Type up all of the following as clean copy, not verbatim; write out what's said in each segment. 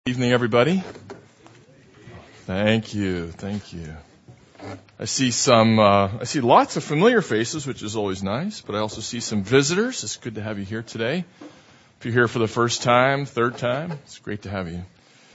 Evening, everybody. Thank you. I see lots of familiar faces, which is always nice, but I also see some visitors. It's good to have you here today. If you're here for the first time, third time, it's great to have you.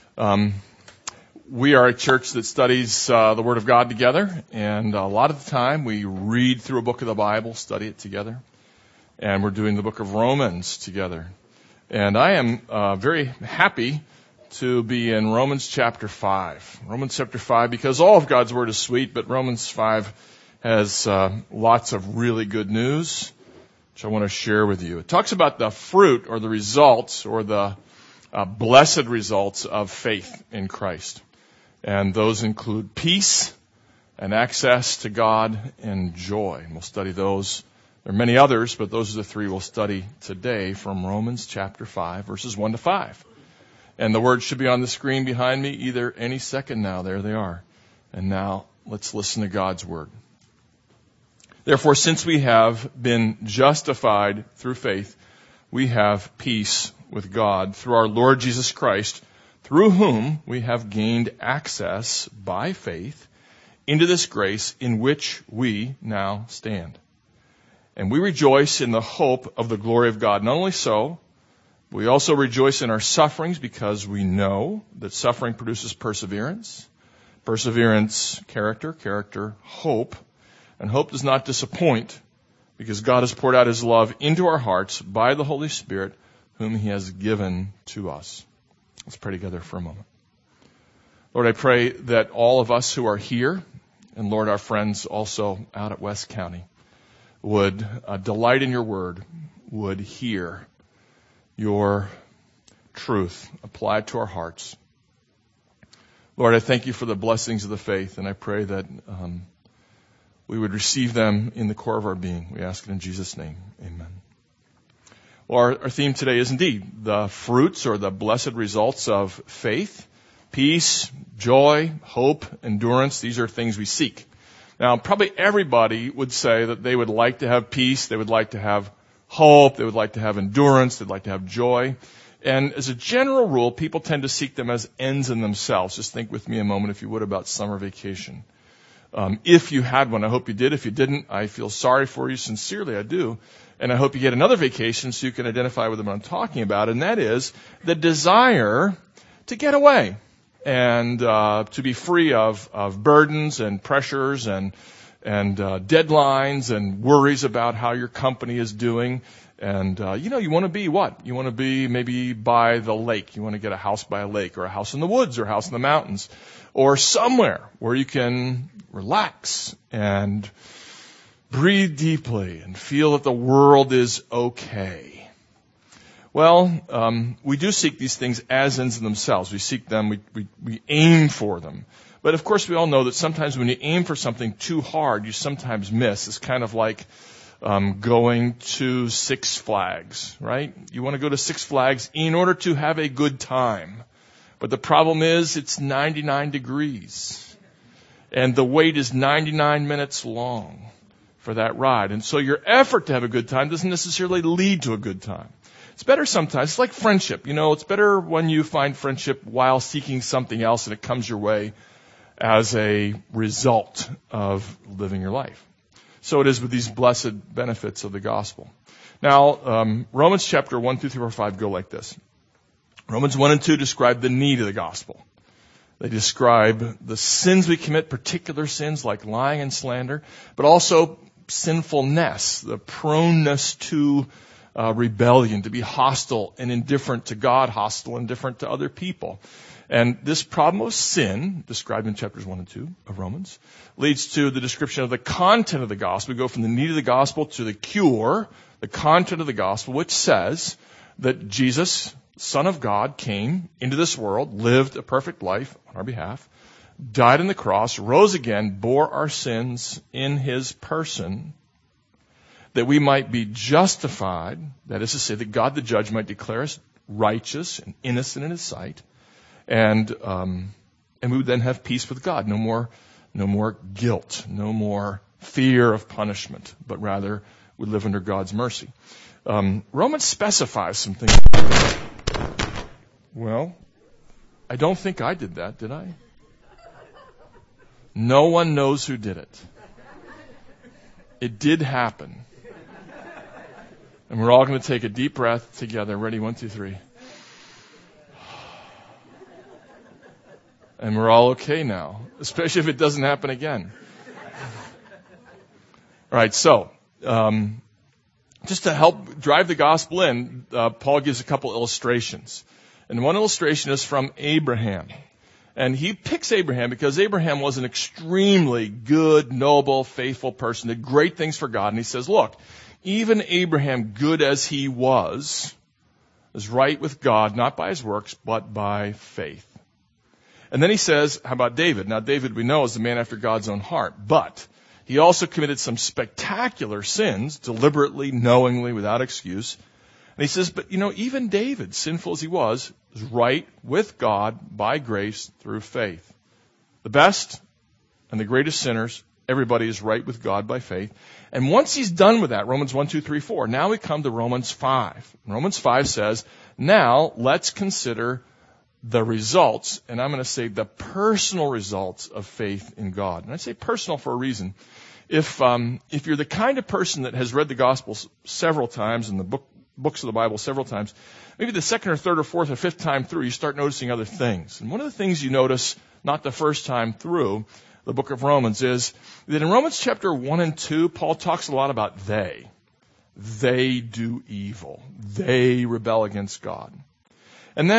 We are a church that studies the Word of God together, and a lot of the time we read through a book of the Bible, study it together, and we're doing the book of Romans together. And I am very happy to be in Romans chapter 5. Romans chapter 5, because all of God's Word is sweet, but Romans 5 has lots of really good news, which I want to share with you. It talks about the fruit or the results or the blessed results of faith in Christ. And those include peace and access to God and joy. And we'll study those. There are many others, but those are the three we'll study today from Romans chapter 5, verses 1 to 5. And the words should be on the screen behind me either any second now. There they are. And now let's listen to God's word. Therefore, since we have been justified through faith, we have peace with God through our Lord Jesus Christ, through whom we have gained access by faith into this grace in which we now stand. And we rejoice in the hope of the glory of God. Not only so, we also rejoice in our sufferings because we know that suffering produces perseverance. Perseverance, character. Character, hope. And hope does not disappoint because God has poured out His love into our hearts by the Holy Spirit whom He has given to us. Let's pray together for a moment. Lord, I pray that all of us who are here, and Lord, our friends also out at West County, would delight in your word, would hear your truth applied to our hearts. Lord, I thank you for the blessings of the faith, and I pray that we would receive them in the core of our being. We ask it in Jesus' name. Amen. Well, our theme today is indeed the fruits or the blessed results of faith, peace, joy, hope, endurance. These are things we seek. Now, probably everybody would say that they would like to have peace, they would like to have hope, they would like to have endurance, they'd like to have joy. And as a general rule, people tend to seek them as ends in themselves. Just think with me a moment, if you would, about summer vacation. If you had one, I hope you did. If you didn't, I feel sorry for you. Sincerely, I do. And I hope you get another vacation so you can identify with what I'm talking about. And that is the desire to get away and to be free of burdens and pressures and deadlines and worries about how your company is doing. And, you want to be what? You want to be maybe by the lake. You want to get a house by a lake or a house in the woods or a house in the mountains or somewhere where you can relax and breathe deeply and feel that the world is okay. Well, we do seek these things as ends in themselves. We seek them, we aim for them. But of course we all know that sometimes when you aim for something too hard, you sometimes miss. It's kind of like going to Six Flags, right? You want to go to Six Flags in order to have a good time. But the problem is it's 99 degrees. And the wait is 99 minutes long for that ride. And so your effort to have a good time doesn't necessarily lead to a good time. It's better sometimes. It's like friendship. It's better when you find friendship while seeking something else and it comes your way as a result of living your life. So it is with these blessed benefits of the gospel. Now, Romans chapter 1, 2, 3, 4, 5 go like this. Romans 1 and 2 describe the need of the gospel. They describe the sins we commit, particular sins like lying and slander, but also sinfulness, the proneness to rebellion, to be hostile and indifferent to God, hostile and indifferent to other people. And this problem of sin, described in chapters 1 and 2 of Romans, leads to the description of the content of the gospel. We go from the need of the gospel to the cure, the content of the gospel, which says that Jesus, Son of God, came into this world, lived a perfect life on our behalf, died on the cross, rose again, bore our sins in His person, that we might be justified, that is to say, that God the judge might declare us righteous and innocent in His sight, and we would then have peace with God. No more guilt, no more fear of punishment, but rather we live under God's mercy. Romans specifies some things. Well, I don't think I did that, did I? No one knows who did it. It did happen. And we're all going to take a deep breath together. Ready? 1, 2, 3. And we're all okay now, especially if it doesn't happen again. All right, so just to help drive the gospel in, Paul gives a couple illustrations. And one illustration is from Abraham. And he picks Abraham because Abraham was an extremely good, noble, faithful person, did great things for God. And he says, look, even Abraham, good as he was right with God, not by his works, but by faith. And then he says, how about David? Now, David, we know, is the man after God's own heart. But he also committed some spectacular sins, deliberately, knowingly, without excuse. And he says, but even David, sinful as he was right with God by grace through faith. The best and the greatest sinners, everybody is right with God by faith. And once he's done with that, Romans 1, 2, 3, 4, now we come to Romans 5. Romans 5 says, now let's consider the results, and I'm going to say the personal results of faith in God. And I say personal for a reason. If you're the kind of person that has read the Gospels several times and the books of the Bible several times, maybe the second or third or fourth or fifth time through, you start noticing other things. And one of the things you notice, not the first time through the book of Romans, is that in Romans chapter 1 and 2, Paul talks a lot about they. They do evil. They rebel against God. And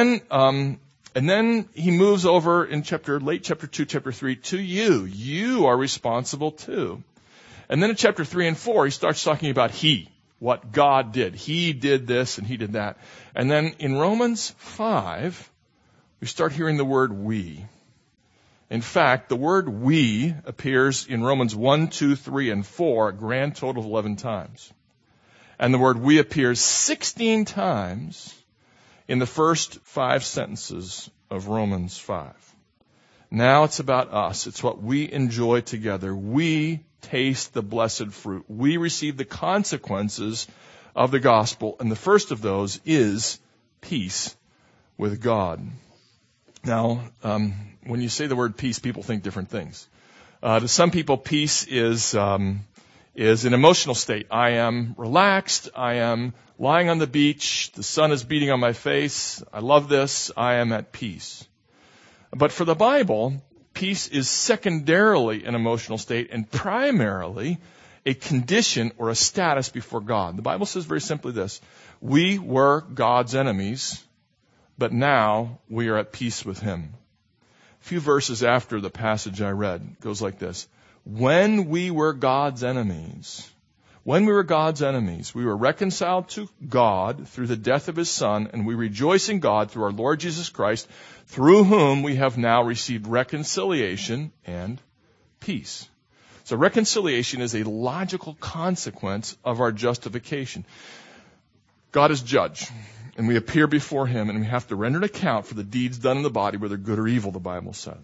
then he moves over in late chapter 2, chapter 3, to you. You are responsible too. And then in chapter 3 and 4, he starts talking about he, what God did. He did this and he did that. And then in Romans 5, we start hearing the word we. In fact, the word we appears in Romans 1, 2, 3, and 4, a grand total of 11 times. And the word we appears 16 times in the first 5 sentences of Romans 5. Now it's about us. It's what we enjoy together. We taste the blessed fruit. We receive the consequences of the gospel. And the first of those is peace with God. Now, when you say the word peace, people think different things. To some people, peace is an emotional state. I am relaxed. I am lying on the beach. The sun is beating on my face. I love this. I am at peace. But for the Bible, peace is secondarily an emotional state and primarily a condition or a status before God. The Bible says very simply this: we were God's enemies, but now we are at peace with Him. A few verses after the passage I read, it goes like this: when we were God's enemies, we were reconciled to God through the death of His Son, and we rejoice in God through our Lord Jesus Christ, through whom we have now received reconciliation and peace. So reconciliation is a logical consequence of our justification. God is judge, and we appear before Him, and we have to render an account for the deeds done in the body, whether good or evil, the Bible says.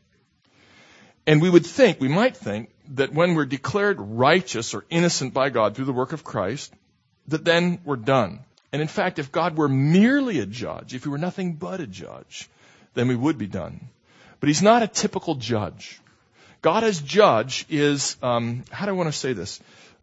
And we might think, that when we're declared righteous or innocent by God through the work of Christ, that then we're done. And in fact, if God were merely a judge, if He were nothing but a judge, then we would be done. But He's not a typical judge. God as judge is, how do I want to say this?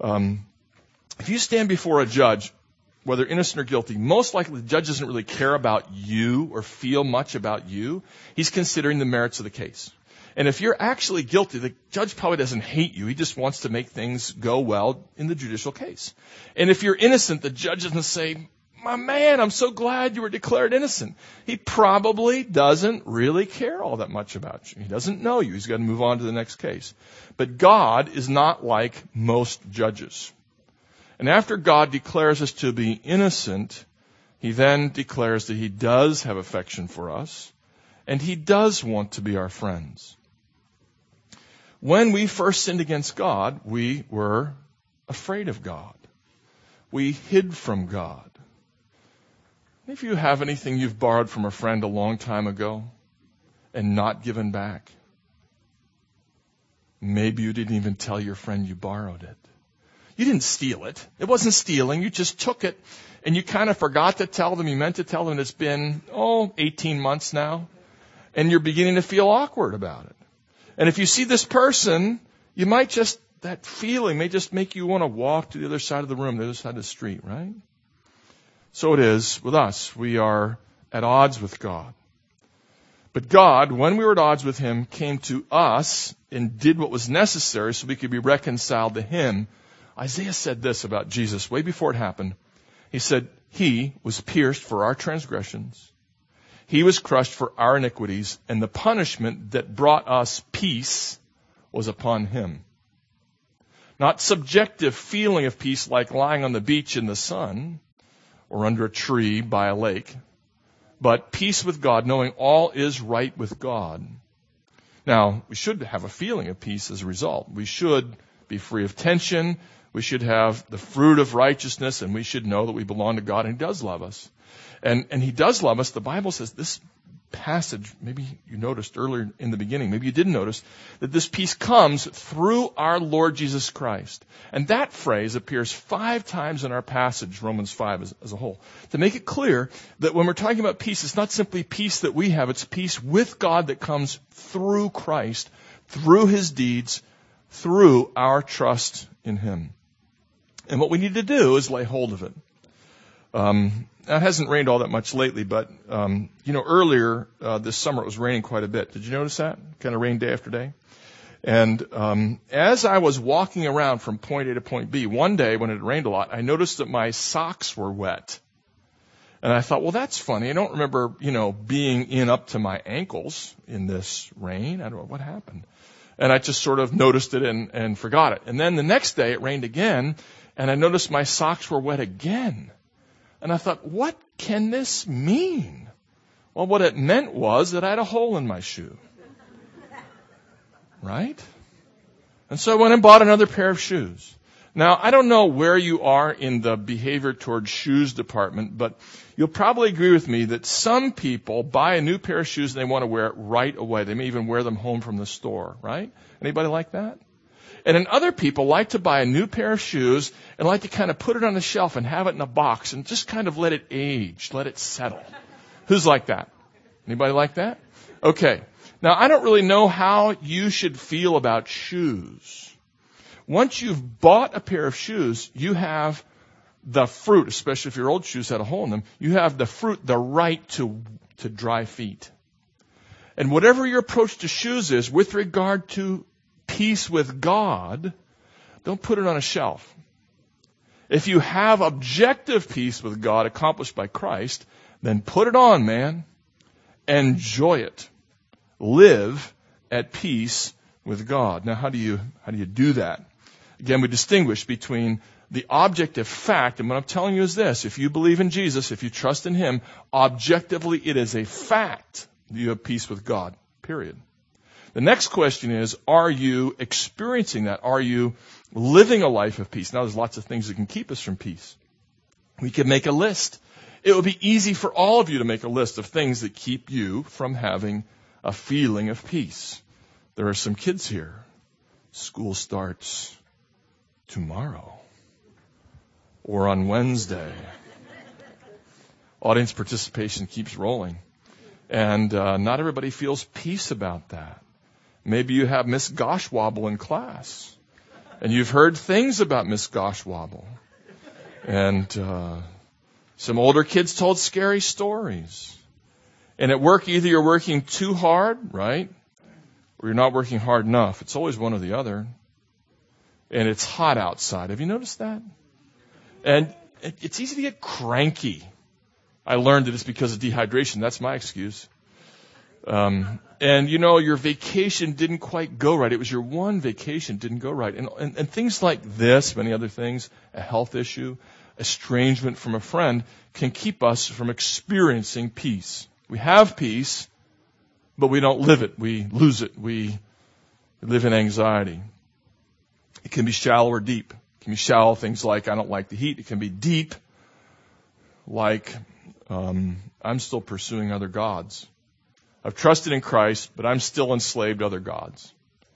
If you stand before a judge, whether innocent or guilty, most likely the judge doesn't really care about you or feel much about you. He's considering the merits of the case. And if you're actually guilty, the judge probably doesn't hate you. He just wants to make things go well in the judicial case. And if you're innocent, the judge doesn't say, my man, I'm so glad you were declared innocent. He probably doesn't really care all that much about you. He doesn't know you. He's got to move on to the next case. But God is not like most judges. And after God declares us to be innocent, He then declares that He does have affection for us, and He does want to be our friends. When we first sinned against God, we were afraid of God. We hid from God. If you have anything you've borrowed from a friend a long time ago and not given back, maybe you didn't even tell your friend you borrowed it. You didn't steal it. It wasn't stealing. You just took it and you kind of forgot to tell them. You meant to tell them. It's been, 18 months now. and you're beginning to feel awkward about it. And if you see this person, you might just, that feeling may just make you want to walk to the other side of the room, the other side of the street, right? So it is with us. We are at odds with God. But God, when we were at odds with Him, came to us and did what was necessary so we could be reconciled to Him. Isaiah said this about Jesus way before it happened. He said, He was pierced for our transgressions. He was crushed for our iniquities, and the punishment that brought us peace was upon Him. Not subjective feeling of peace like lying on the beach in the sun or under a tree by a lake, but peace with God, knowing all is right with God. Now, we should have a feeling of peace as a result. We should be free of tension. We should have the fruit of righteousness, and we should know that we belong to God, and He does love us. And He does love us. The Bible says this passage, maybe you noticed earlier in the beginning, maybe you didn't notice, that this peace comes through our Lord Jesus Christ. And that phrase appears 5 times in our passage, Romans 5 as a whole, to make it clear that when we're talking about peace, it's not simply peace that we have, it's peace with God that comes through Christ, through His deeds, through our trust in Him. And what we need to do is lay hold of it. It hasn't rained all that much lately, but, earlier this summer it was raining quite a bit. Did you notice that? Kind of rained day after day. And as I was walking around from point A to point B, one day when it rained a lot, I noticed that my socks were wet. And I thought, well, that's funny. I don't remember, being in up to my ankles in this rain. I don't know what happened. And I just sort of noticed it and forgot it. And then the next day it rained again, and I noticed my socks were wet again. And I thought, what can this mean? Well, what it meant was that I had a hole in my shoe. Right? And so I went and bought another pair of shoes. Now, I don't know where you are in the behavior towards shoes department, but you'll probably agree with me that some people buy a new pair of shoes and they want to wear it right away. They may even wear them home from the store, right? Anybody like that? And then other people like to buy a new pair of shoes and like to kind of put it on the shelf and have it in a box and just kind of let it age, let it settle. Who's like that? Anybody like that? Okay. Now, I don't really know how you should feel about shoes. Once you've bought a pair of shoes, you have the fruit, especially if your old shoes had a hole in them, you have the fruit, the right to dry feet. And whatever your approach to shoes is with regard to peace with God, don't put it on a shelf. If you have objective peace with God accomplished by Christ, then put it on, man. Enjoy it. Live at peace with God. Now, how do you do that? Again, we distinguish between the objective fact, and what I'm telling you is this: if you believe in Jesus, if you trust in Him, objectively it is a fact that you have peace with God. Period. The next question is, are you experiencing that? Are you living a life of peace? Now, there's lots of things that can keep us from peace. We can make a list. It would be easy for all of you to make a list of things that keep you from having a feeling of peace. There are some kids here. School starts tomorrow or on Wednesday. Audience participation keeps rolling. And not everybody feels peace about that. Maybe you have Miss Goshwobble in class, and you've heard things about Miss Goshwobble. And some older kids told scary stories. And at work, either you're working too hard, right, or you're not working hard enough. It's always one or the other. And it's hot outside. Have you noticed that? And it's easy to get cranky. I learned that it's because of dehydration. That's my excuse. And your vacation didn't quite go right. It was your one vacation didn't go right. And things like this, many other things, a health issue, estrangement from a friend, can keep us from experiencing peace. We have peace, but we don't live it. We lose it. We live in anxiety. It can be shallow or deep. It can be shallow, things like, I don't like the heat. It can be deep, like, I'm still pursuing other gods. I've trusted in Christ, but I'm still enslaved to other gods.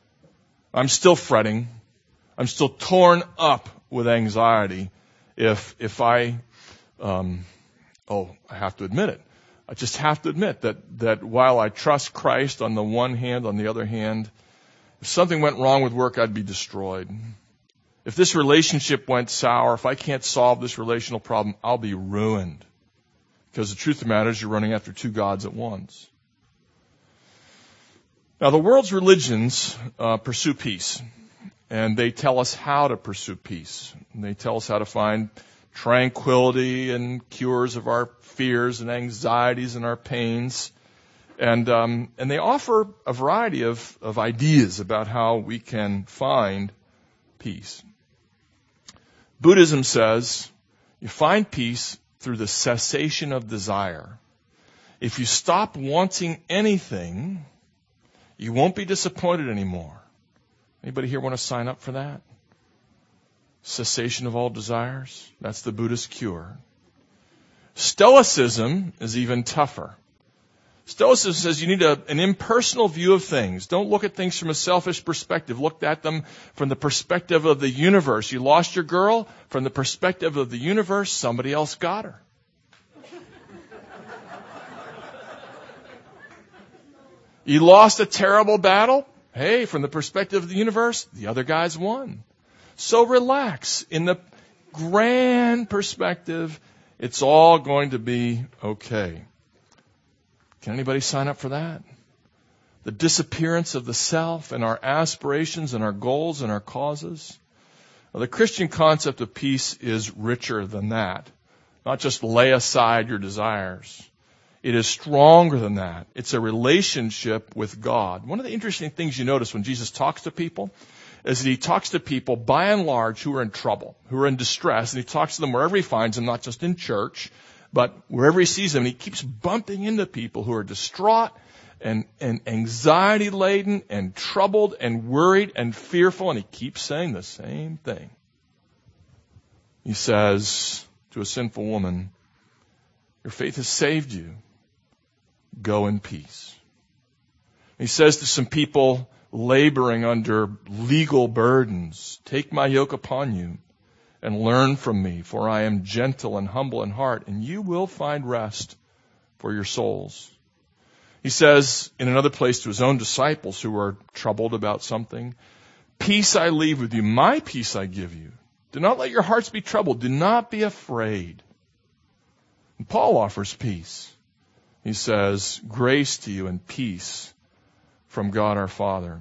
I'm still fretting. I'm still torn up with anxiety if I have to admit it. I just have to admit that while I trust Christ on the one hand, on the other hand, if something went wrong with work, I'd be destroyed. If this relationship went sour, if I can't solve this relational problem, I'll be ruined. Because the truth of the matter is you're running after two gods at once. Now, the world's religions pursue peace. And they tell us how to pursue peace. And they tell us how to find tranquility and cures of our fears and anxieties and our pains. And they offer a variety of ideas about how we can find peace. Buddhism says you find peace through the cessation of desire. If you stop wanting anything, you won't be disappointed anymore. Anybody here want to sign up for that? Cessation of all desires. That's the Buddhist cure. Stoicism is even tougher. Stoicism says you need an impersonal view of things. Don't look at things from a selfish perspective. Look at them from the perspective of the universe. You lost your girl, from the perspective of the universe, somebody else got her. You lost a terrible battle. Hey, from the perspective of the universe, the other guy's won. So relax. In the grand perspective, it's all going to be okay. Can anybody sign up for that? The disappearance of the self and our aspirations and our goals and our causes. Well, the Christian concept of peace is richer than that. Not just lay aside your desires. It is stronger than that. It's a relationship with God. One of the interesting things you notice when Jesus talks to people is that he talks to people by and large who are in trouble, who are in distress, and he talks to them wherever he finds them, not just in church, but wherever he sees them. And he keeps bumping into people who are distraught and anxiety-laden and troubled and worried and fearful, and he keeps saying the same thing. He says to a sinful woman, your faith has saved you. Go in peace. He says to some people laboring under legal burdens, take my yoke upon you and learn from me, for I am gentle and humble in heart, and you will find rest for your souls. He says in another place to his own disciples who are troubled about something, peace I leave with you, my peace I give you. Do not let your hearts be troubled. Do not be afraid. And Paul offers peace. He says, grace to you and peace from God our Father.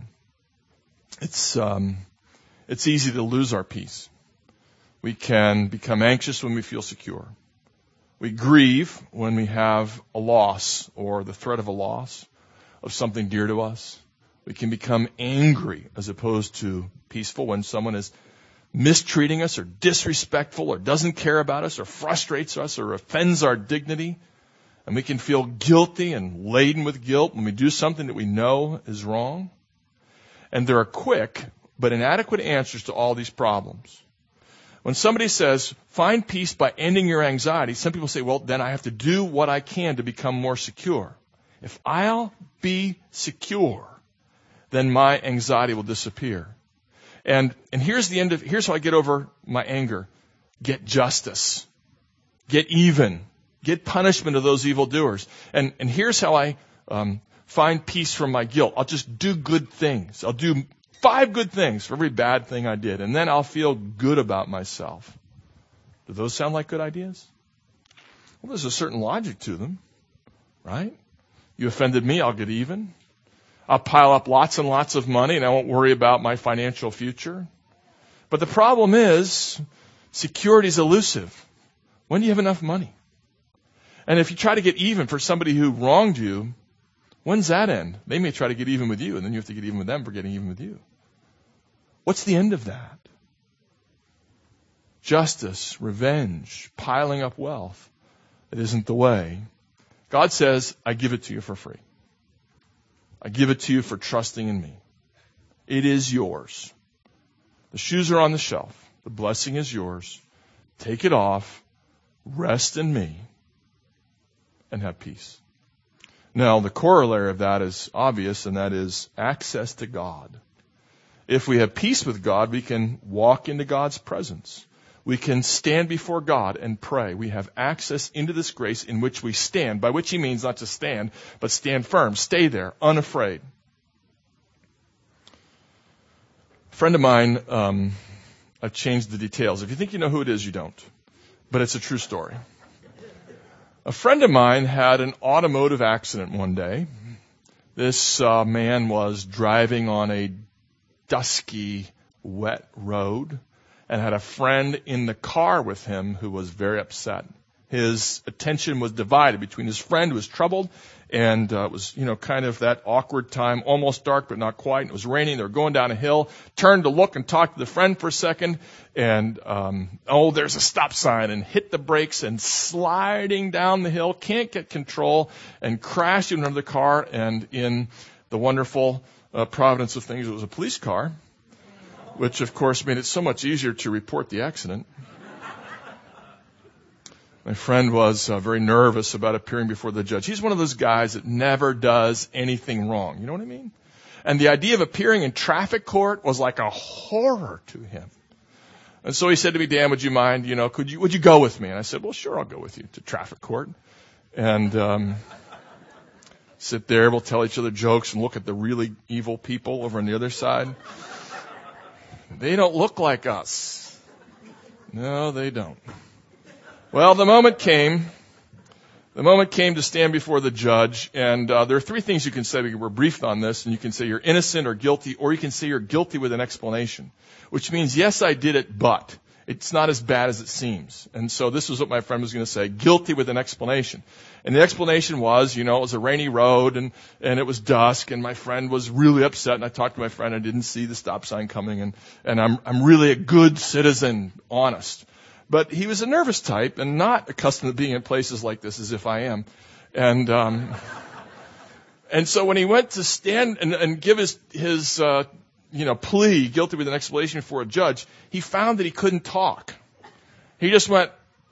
It's easy to lose our peace. We can become anxious when we feel secure. We grieve when we have a loss or the threat of a loss of something dear to us. We can become angry as opposed to peaceful when someone is mistreating us or disrespectful or doesn't care about us or frustrates us or offends our dignity. And we can feel guilty and laden with guilt when we do something that we know is wrong. And there are quick but inadequate answers to all these problems. When somebody says, find peace by ending your anxiety, some people say, well, then I have to do what I can to become more secure. If I'll be secure, then my anxiety will disappear. And here's how I get over my anger. Get justice. Get even. Get punishment of those evildoers. And here's how I find peace from my guilt. I'll just do good things. I'll do 5 good things for every bad thing I did. And then I'll feel good about myself. Do those sound like good ideas? Well, there's a certain logic to them, right? You offended me, I'll get even. I'll pile up lots and lots of money and I won't worry about my financial future. But the problem is, security is elusive. When do you have enough money? And if you try to get even for somebody who wronged you, when's that end? They may try to get even with you, and then you have to get even with them for getting even with you. What's the end of that? Justice, revenge, piling up wealth. It isn't the way. God says, I give it to you for free. I give it to you for trusting in me. It is yours. The shoes are on the shelf. The blessing is yours. Take it off. Rest in me. And have peace. Now, the corollary of that is obvious, and that is access to God. If we have peace with God, we can walk into God's presence. we can stand before God and pray. We have access into this grace in which we stand, by which he means not to stand, but stand firm. Stay there, unafraid. A friend of mine, I've changed the details. If you think you know who it is, you don't. But it's a true story. A friend of mine had an automotive accident one day. This man was driving on a dusky, wet road and had a friend in the car with him who was very upset. His attention was divided between his friend who was troubled, and it was, kind of that awkward time, almost dark but not quite. It was raining. They were going down a hill, turned to look and talk to the friend for a second, and there's a stop sign, and hit the brakes and sliding down the hill, can't get control, and crashed into another car, and in the wonderful providence of things, it was a police car, which of course made it so much easier to report the accident. My friend was very nervous about appearing before the judge. He's one of those guys that never does anything wrong. You know what I mean? And the idea of appearing in traffic court was like a horror to him. And so he said to me, Dan, would you mind, would you go with me? And I said, well, sure, I'll go with you to traffic court. And sit there, we'll tell each other jokes and look at the really evil people over on the other side. They don't look like us. No, they don't. Well, the moment came to stand before the judge, and there are three things you can say. We're briefed on this, and you can say you're innocent or guilty, or you can say you're guilty with an explanation, which means, yes, I did it, but it's not as bad as it seems. And so this was what my friend was going to say, guilty with an explanation. And the explanation was, it was a rainy road, and it was dusk, and my friend was really upset, and I talked to my friend, I didn't see the stop sign coming, and I'm really a good citizen, honest. But he was a nervous type and not accustomed to being in places like this as if I am. And so when he went to stand and give his plea, guilty with an explanation for a judge, he found that he couldn't talk. He just went,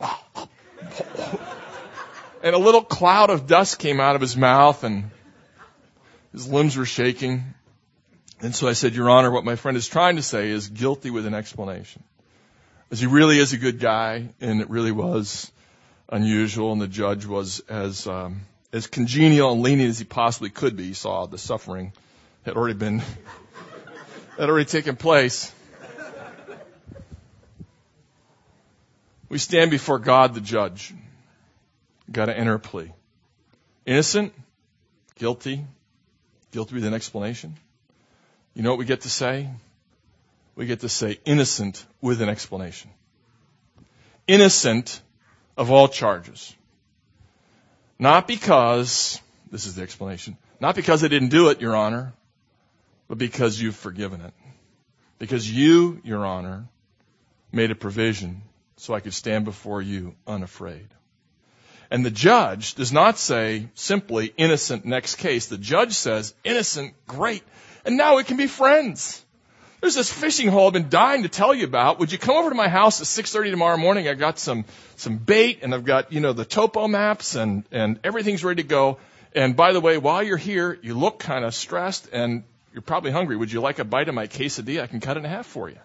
and a little cloud of dust came out of his mouth and his limbs were shaking. And so I said, Your Honor, what my friend is trying to say is guilty with an explanation. As he really is a good guy, and it really was unusual, and the judge was as congenial and lenient as he possibly could be. He saw the suffering had already taken place. We stand before God, the judge. Got to enter a plea. Innocent, guilty with an explanation. You know what we get to say? We get to say innocent with an explanation. Innocent of all charges. Not because, this is the explanation, not because I didn't do it, Your Honor, but because you've forgiven it. Because you, Your Honor, made a provision so I could stand before you unafraid. And the judge does not say simply innocent, next case. The judge says innocent, great, and now we can be friends. There's this fishing hole I've been dying to tell you about. Would you come over to my house at 6:30 tomorrow morning? I got some bait, and I've got, the topo maps, and everything's ready to go. And by the way, while you're here, you look kind of stressed, and you're probably hungry. Would you like a bite of my quesadilla? I can cut it in half for you.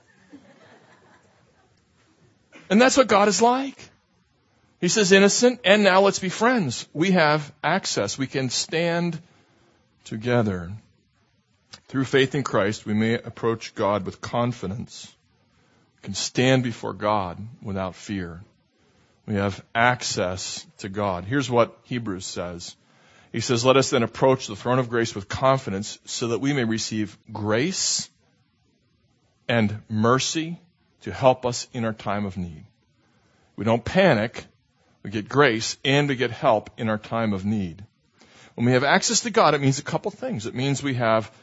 And that's what God is like. He says innocent, and now let's be friends. We have access. We can stand together. Through faith in Christ, we may approach God with confidence. We can stand before God without fear. We have access to God. Here's what Hebrews says. He says, let us then approach the throne of grace with confidence so that we may receive grace and mercy to help us in our time of need. We don't panic. We get grace and we get help in our time of need. When we have access to God, it means a couple things. It means we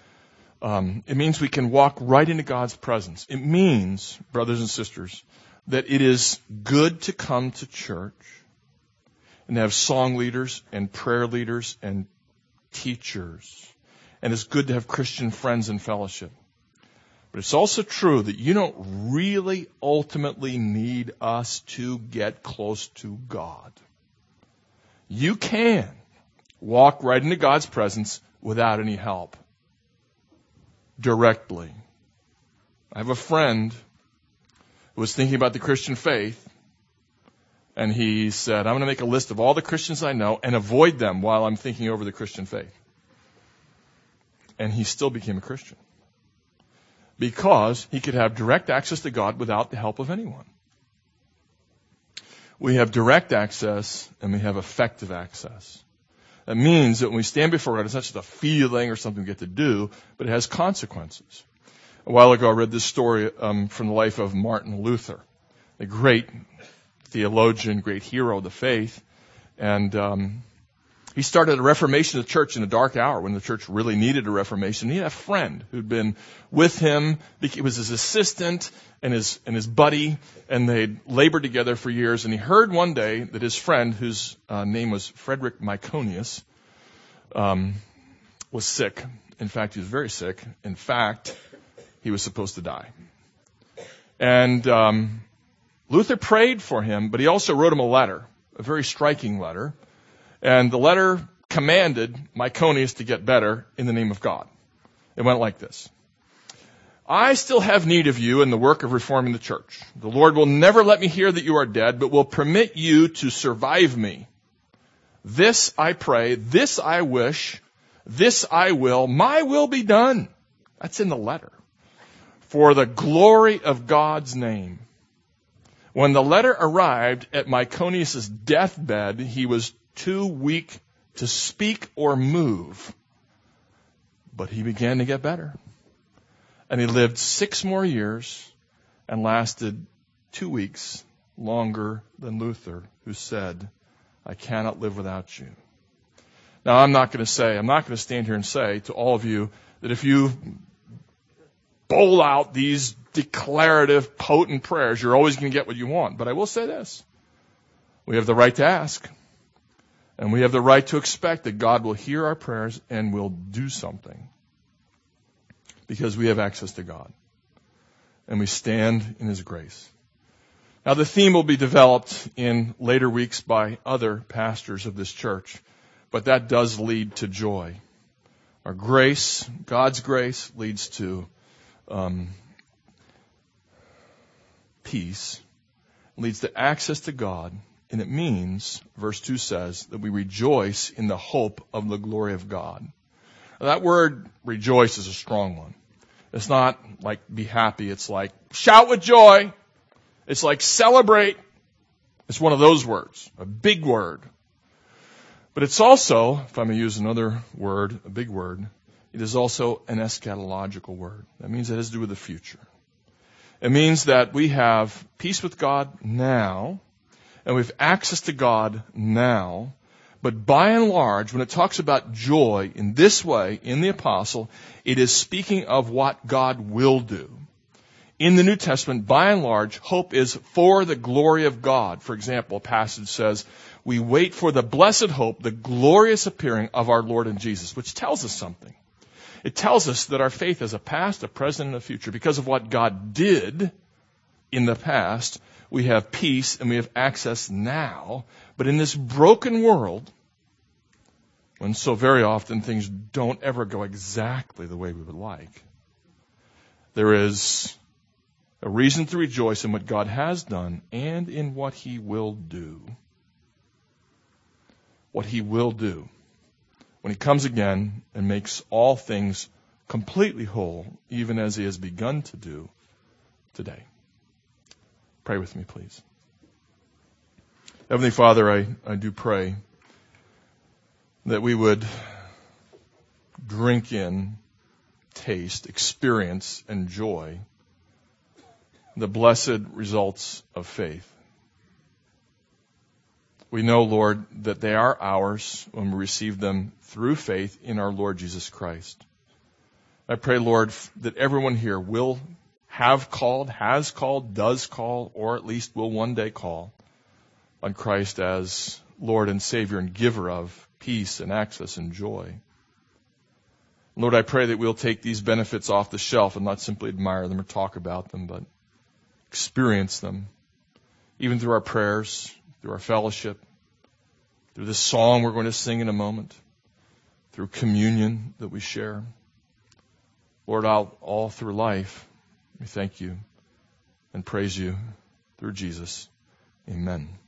can walk right into God's presence. It means, brothers and sisters, that it is good to come to church and have song leaders and prayer leaders and teachers. And it's good to have Christian friends and fellowship. But it's also true that you don't really ultimately need us to get close to God. You can walk right into God's presence without any help. Directly. I have a friend who was thinking about the Christian faith, and he said, I'm going to make a list of all the Christians I know and avoid them while I'm thinking over the Christian faith. And he still became a Christian because he could have direct access to God without the help of anyone. We have direct access and we have effective access. That means that when we stand before God, it's not just a feeling or something we get to do, but it has consequences. A while ago, I read this story from the life of Martin Luther, a great theologian, great hero of the faith. And he started a reformation of the church in a dark hour when the church really needed a reformation. He had a friend who'd been with him. He was his assistant and his buddy, and they'd labored together for years. And he heard one day that his friend, whose name was Frederick Myconius, was sick. In fact, he was very sick. In fact, he was supposed to die. And Luther prayed for him, but he also wrote him a letter, a very striking letter. And the letter commanded Myconius to get better in the name of God. It went like this. I still have need of you in the work of reforming the church. The Lord will never let me hear that you are dead, but will permit you to survive me. This I pray, this I wish, this I will, my will be done. That's in the letter. For the glory of God's name. When the letter arrived at Myconius' deathbed, he was too weak to speak or move. But he began to get better. And he lived 6 more years and lasted 2 weeks longer than Luther, who said, I cannot live without you. Now, I'm not going to stand here and say to all of you that if you bowl out these declarative, potent prayers, you're always going to get what you want. But I will say this. We have the right to ask. And we have the right to expect that God will hear our prayers and will do something. Because we have access to God. And we stand in His grace. Now the theme will be developed in later weeks by other pastors of this church. But that does lead to joy. Our grace, God's grace, leads to peace. Leads to access to God. And it means, verse 2 says, that we rejoice in the hope of the glory of God. Now, that word rejoice is a strong one. It's not like be happy. It's like shout with joy. It's like celebrate. It's one of those words, a big word. But it's also, if I may use another word, a big word, it is also an eschatological word. That means it has to do with the future. It means that we have peace with God now, and we have access to God now. But by and large, when it talks about joy in this way, in the apostle, it is speaking of what God will do. In the New Testament, by and large, hope is for the glory of God. For example, a passage says, we wait for the blessed hope, the glorious appearing of our Lord and Jesus, which tells us something. It tells us that our faith has a past, a present, and a future. Because of what God did in the past, we have peace and we have access now. But in this broken world, when so very often things don't ever go exactly the way we would like, there is a reason to rejoice in what God has done and in what He will do. What He will do when He comes again and makes all things completely whole, even as He has begun to do today. Pray with me, please. Heavenly Father, I do pray that we would drink in, taste, experience, enjoy the blessed results of faith. We know, Lord, that they are ours when we receive them through faith in our Lord Jesus Christ. I pray, Lord, that everyone here will have called, has called, does call, or at least will one day call on Christ as Lord and Savior and giver of peace and access and joy. Lord, I pray that we'll take these benefits off the shelf and not simply admire them or talk about them, but experience them, even through our prayers, through our fellowship, through this song we're going to sing in a moment, through communion that we share. Lord, all through life, we thank you and praise you through Jesus. Amen.